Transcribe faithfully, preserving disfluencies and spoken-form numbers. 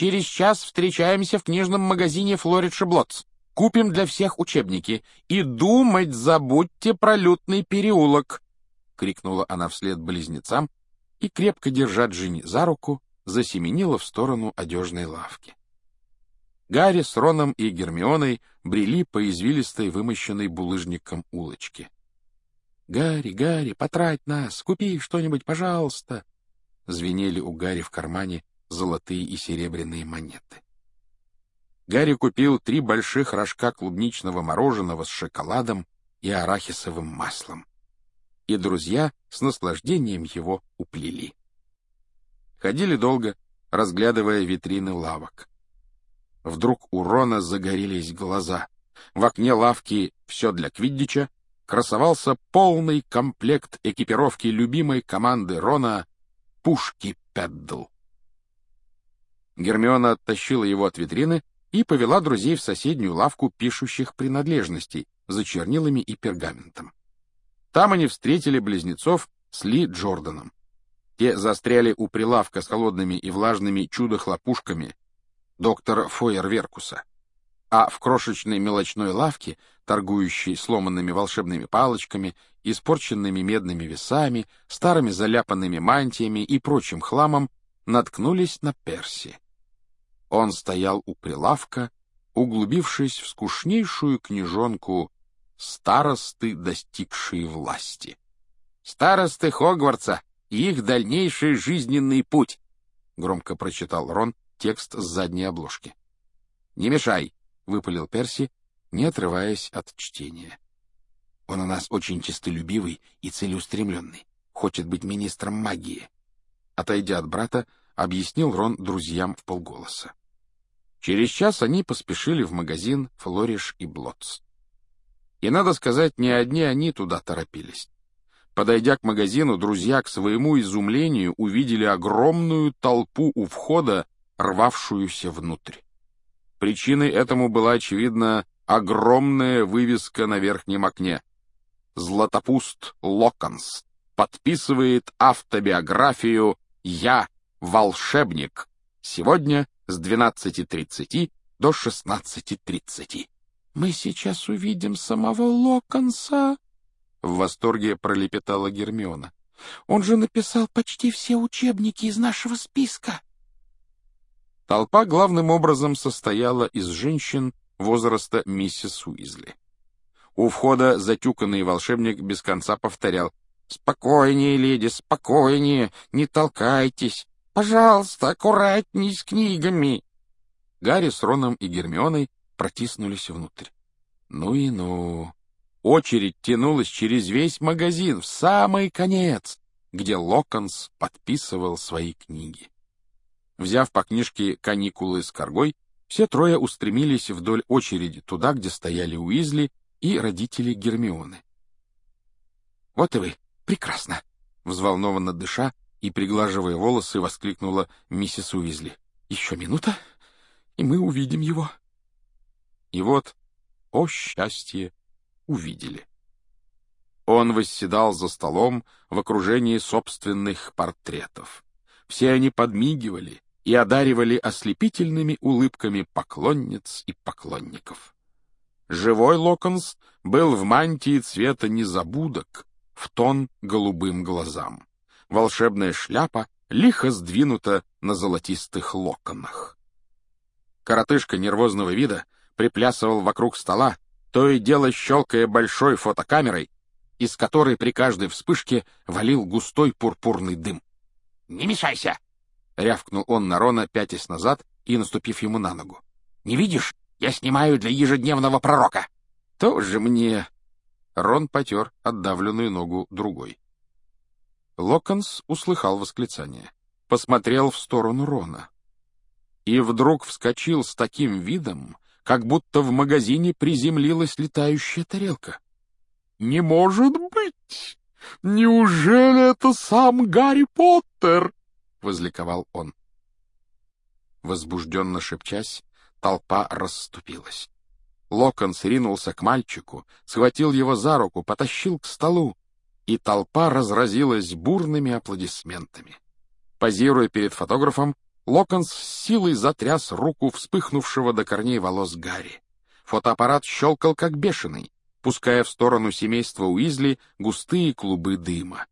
Через час встречаемся в книжном магазине «Флоридж и Блотс». Купим для всех учебники. И думать забудьте про лютный переулок!» — крикнула она вслед близнецам и, крепко держа Джинни за руку, засеменила в сторону одежной лавки. Гарри с Роном и Гермионой брели по извилистой, вымощенной булыжником улочке. «Гарри, Гарри, потрать нас! Купи что-нибудь, пожалуйста!» Звенели у Гарри в кармане золотые и серебряные монеты. Гарри купил три больших рожка клубничного мороженого с шоколадом и арахисовым маслом. И друзья с наслаждением его уплели. Ходили долго, разглядывая витрины лавок. Вдруг у Рона загорелись глаза. В окне лавки «Все для квиддича» красовался полный комплект экипировки любимой команды Рона «Пушки Пэддл». Гермиона оттащила его от витрины и повела друзей в соседнюю лавку пишущих принадлежностей за чернилами и пергаментом. Там они встретили близнецов с Ли Джорданом. Те застряли у прилавка с холодными и влажными чудо-хлопушками доктора Фойерверкуса, а в крошечной мелочной лавке, торгующей сломанными волшебными палочками, испорченными медными весами, старыми заляпанными мантиями и прочим хламом, наткнулись на Перси. Он стоял у прилавка, углубившись в скучнейшую книжонку «Старосты, достигшие власти». «Старосты Хогвартса и их дальнейший жизненный путь», — громко прочитал Рон текст с задней обложки. «Не мешай», — выпалил Перси, не отрываясь от чтения. «Он у нас очень честолюбивый и целеустремленный, хочет быть министром магии», — отойдя от брата, объяснил Рон друзьям вполголоса. Через час они поспешили в магазин «Флоридж и Блотс». И, надо сказать, не одни они туда торопились. Подойдя к магазину, друзья к своему изумлению увидели огромную толпу у входа, рвавшуюся внутрь. Причиной этому была, очевидно, огромная вывеска на верхнем окне. «Златопуст Локонс подписывает автобиографию «Я волшебник» сегодня с двенадцати тридцати до шестнадцати тридцати. «Мы сейчас увидим самого Локонса!» — в восторге пролепетала Гермиона. «Он же написал почти все учебники из нашего списка!» Толпа главным образом состояла из женщин возраста миссис Уизли. У входа затюканный волшебник без конца повторял: «Спокойнее, леди, спокойнее, не толкайтесь! Пожалуйста, аккуратней с книгами!» Гарри с Роном и Гермионой протиснулись внутрь. Ну и ну! Очередь тянулась через весь магазин в самый конец, где Локонс подписывал свои книги. Взяв по книжке «Каникулы с Каргой», все трое устремились вдоль очереди туда, где стояли Уизли и родители Гермионы. «Вот и вы! Прекрасно!» — взволнованно дыша и приглаживая волосы, воскликнула миссис Уизли. «Еще минута, и мы увидим его». И вот, о счастье, увидели. Он восседал за столом в окружении собственных портретов. Все они подмигивали и одаривали ослепительными улыбками поклонниц и поклонников. Живой Локонс был в мантии цвета незабудок, в тон голубым глазам. Волшебная шляпа лихо сдвинута на золотистых локонах. Коротышка нервозного вида приплясывал вокруг стола, то и дело щелкая большой фотокамерой, из которой при каждой вспышке валил густой пурпурный дым. «Не мешайся!» — рявкнул он на Рона, пятясь назад и наступив ему на ногу. «Не видишь? Я снимаю для ежедневного пророка!» «Тоже мне!» Рон потер отдавленную ногу другой. Локонс услыхал восклицание, посмотрел в сторону Рона и вдруг вскочил с таким видом, как будто в магазине приземлилась летающая тарелка. «Не может быть! Неужели это сам Гарри Поттер?» — возликовал он. Возбужденно шепчась, толпа расступилась. Локонс ринулся к мальчику, схватил его за руку, потащил к столу, и толпа разразилась бурными аплодисментами. Позируя перед фотографом, Локонс с силой затряс руку вспыхнувшего до корней волос Гарри. Фотоаппарат щелкал как бешеный, пуская в сторону семейства Уизли густые клубы дыма.